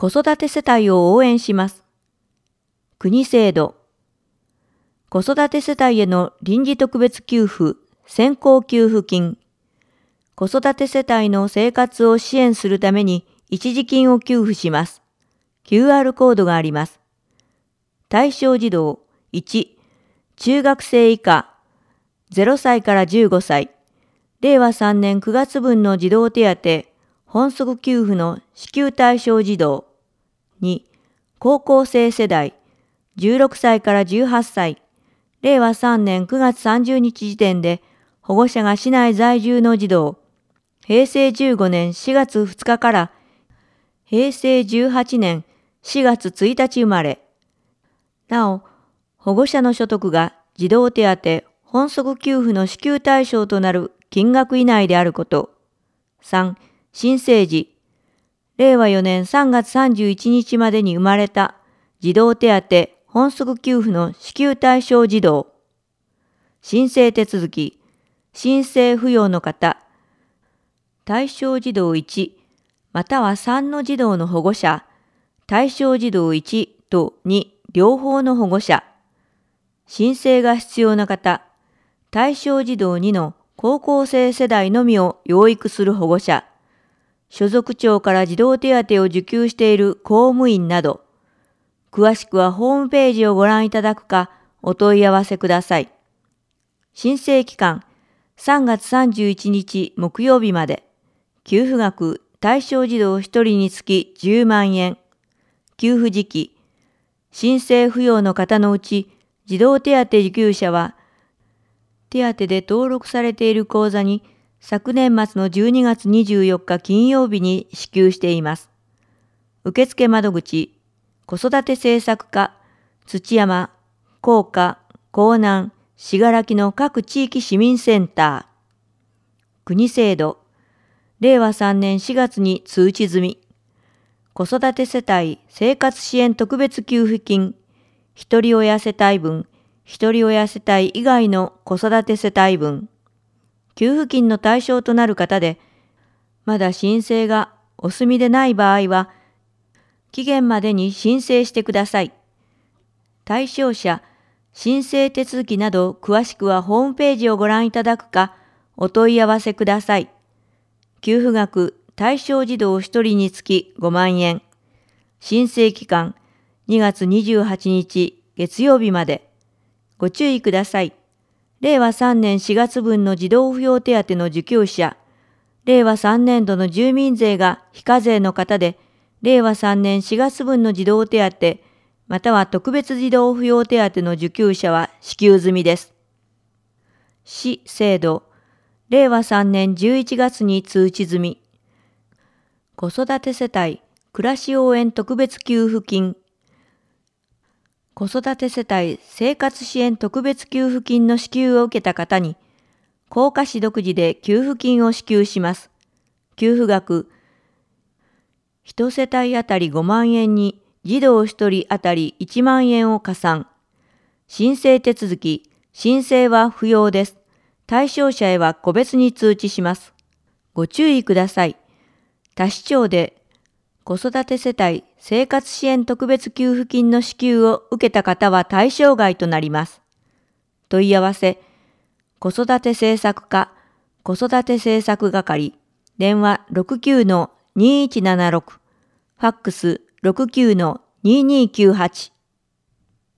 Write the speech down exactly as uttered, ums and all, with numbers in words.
子育て世帯を応援します。国制度。子育て世帯への臨時特別給付、先行給付金。子育て世帯の生活を支援するために一時金を給付します。キューアール コードがあります。対象児童いち、中学生以下、ゼロさいからじゅうごさい、れいわさんねんくがつ分の児童手当、本則給付の支給対象児童。に、高校生世代、じゅうろくさいからじゅうはっさい、れいわさんねんくがつさんじゅうにち時点で保護者が市内在住の児童、へいせいじゅうごねんしがつふつかからへいせいじゅうはちねんしがつついたち生まれ。なお、保護者の所得が児童手当、本則給付の支給対象となる金額以内であること。さん、新生児。れいわよねんさんがつさんじゅういちにちまでに生まれた児童手当、本則給付の支給対象児童。申請手続き。申請不要の方。対象児童いち、またはさんの児童の保護者。対象児童いちとに、両方の保護者。申請が必要な方。対象児童にの高校生世代のみを養育する保護者。所属庁から児童手当を受給している公務員など。詳しくはホームページをご覧いただくかお問い合わせください。申請期間さんがつさんじゅういちにち木曜日まで。給付額対象児童ひとりにつきじゅうまんえん。給付時期。申請不要の方のうち児童手当受給者は手当で登録されている口座に昨年末のじゅうにがつにじゅうよっか金曜日に支給しています。受付窓口、子育て政策課、土山、甲賀、江南、信楽の各地域市民センター。国制度、れいわさんねんしがつに通知済み。子育て世帯生活支援特別給付金、ひとり親世帯分、ひとり親世帯以外の子育て世帯分。給付金の対象となる方で、まだ申請がお済みでない場合は、期限までに申請してください。対象者、申請手続きなど詳しくはホームページをご覧いただくか、お問い合わせください。給付額、対象児童ひとりにつきごまんえん。申請期間、にがつにじゅうはちにち月曜日まで。ご注意ください。れいわさんねんしがつ分の児童扶養手当の受給者、れいわさんねんどの住民税が非課税の方で、れいわさんねんしがつ分の児童手当、または特別児童扶養手当の受給者は支給済みです。市制度、れいわさんねんじゅういちがつに通知済み。子育て世帯暮らし応援特別給付金。子育て世帯生活支援特別給付金の支給を受けた方に、甲賀市独自で給付金を支給します。給付額、いち世帯あたりごまんえんに児童ひとりあたりいちまんえんを加算。申請手続き、申請は不要です。対象者へは個別に通知します。ご注意ください。他市町で子育て世帯生活支援特別給付金の支給を受けた方は対象外となります。問い合わせ、子育て政策課、子育て政策係、電話 ろくきゅうのにいちななろく、ファックス ろくきゅうのににきゅうはち。